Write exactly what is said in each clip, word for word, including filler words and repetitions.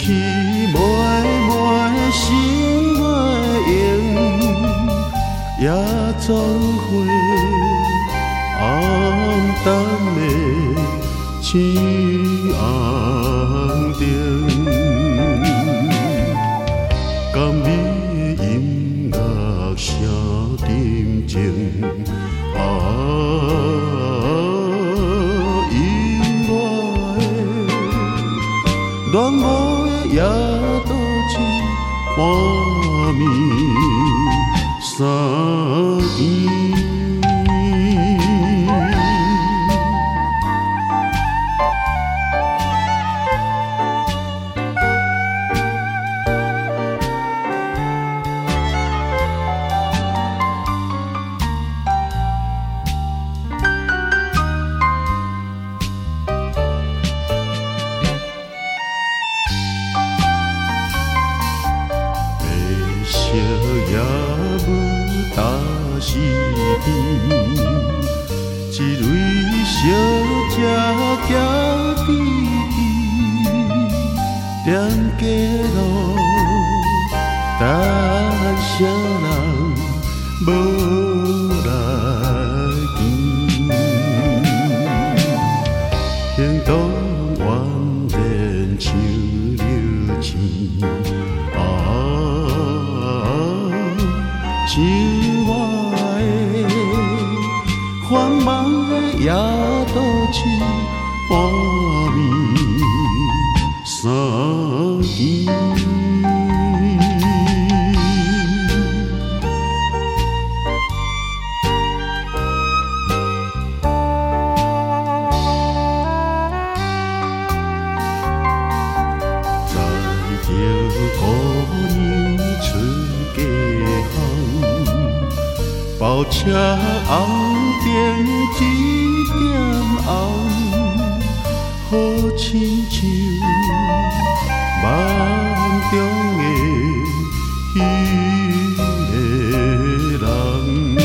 去妹妹心袂用，也总会暗淡的星红灯。甘美的音乐声沉静，啊，意外的恋无的夜倒去半暝三更。烧也无打死天，一蕊小姐行飞机，踮街路等啥人无来见，行动蜿蜒像流星。情外的繁忙的夜倒去半暝三更。载着姑娘出家巷，包车红灯一点红，好亲像梦中的彼个人，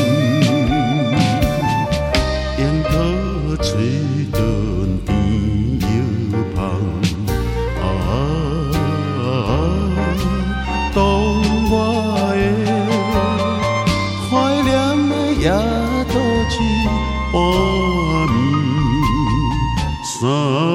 樱桃嘴唇边摇芳，啊，当我的怀念的夜倒去半暝三